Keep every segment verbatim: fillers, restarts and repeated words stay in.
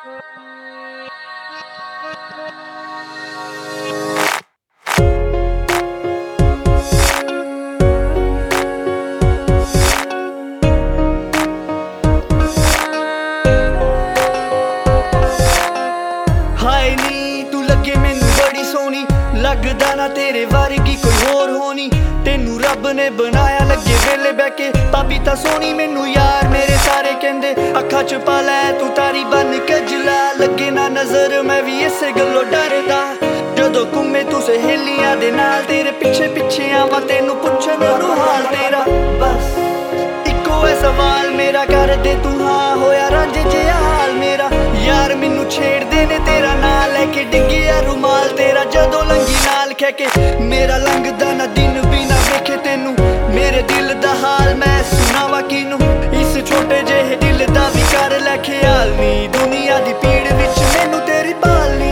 हाय नी तू लगे मैनू बड़ी सोहनी, लगदा ना तेरे वर्गी कोई होर होनी। तेनू रब ने बनाया लगे वेले बैके, भाभी तां सोहनी मैनू यार मेरे सारे कहंदे। अखां च पा लै तू तारी बन कजला, लगे ना नजर मैं भी इसे गल्लों डरदा। जदों घूमे तू सहेलियां दे नाल, तेरे पिछे पिछे आवां तेनू पुछण नू हाल तेरा। बस इक्को है सवाल मेरा, कर दे तू हाँ होया रंज जिहा हाल मेरा। यार मैनू छेड़दे ने तेरा नाल लैके, डिग्गिया रुमाल तेरा जदों लंघी नाल कह के। मेरा लंघदा ना दिन भी ना वेखे तेनू, मेरे दिल दा हाल मैं सुनावा किनू। इस छोटे जेहे दिल दा भी कर लै ख्याल नी, दुनिया दी पीड़ विच मैनू तेरी भाल नी।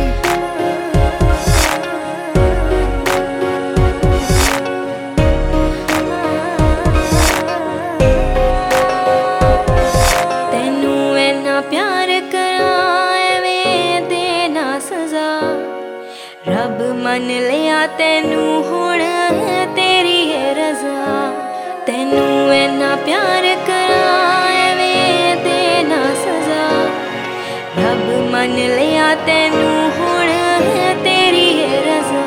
तेनू इन्ना प्यार करां एवें देना सजा, रब मन लिया तेनू हुण तेरी है रजा। तेनू इन्ना प्यार करां एवें देना सजा, रब मन लिया तेनू हुण तेरी है रजा।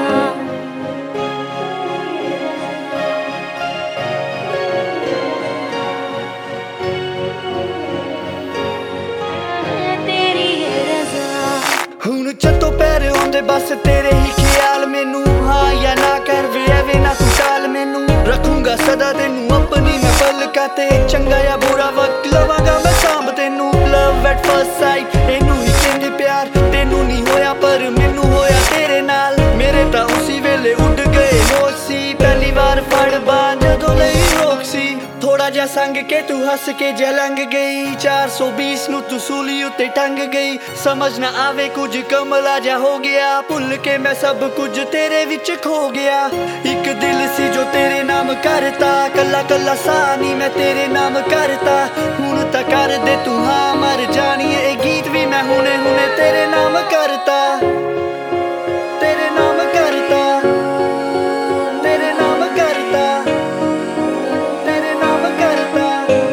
तेरी है रजा। हुण जदों पैर आउंदे बस तेरे ही ख्याल मैनू, हाँ या ना कर वे एवें ना तू टाल मैनू। रखूंगा सदा तेनू अपनी मैं पलकां ते, चंगा या बुरा वक्त लवांगा मैं सांभ तेनू। लव एट फर्स्ट साइट इनू ही कहंदे प्यार, तेनू नहीं होया पर मैनू होया तेरे नाल। मेरे तां उसी वेले उड़ गए होश सी, पहली बार फड़ बांह जदों लई रोक सी। थोड़ा जा संग के तू हस के जे लंघ गई, चार सौ बीस नू तू सूली उत्ते टंग गई। समझ ना आवे कुछ कमला जा हो गया, भुल के मैं सब कुछ तेरे विच खो गया। एक दिल सी जो तेरे नाम करता, कला कला सा नी मैं तेरे नाम करता। हुण तां कर दे तू हाँ मर जानिए, ए गीत भी मैं हुणे हुणे तेरे नाम करता। तेरे नाम करता, तेरे नाम करता, तेरे नाम करता।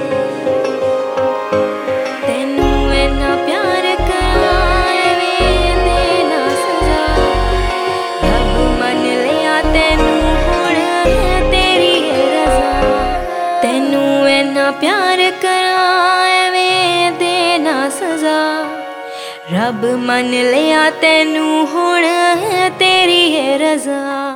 तेनू इन्ना प्यार करां एवें देना सजा, रब मन लिया तेनू हुण तेरी है रजा। तेनू इन्ना प्यार करां एवें देना सजा, रब मन लिया तेनू हुण तेरी है रजा।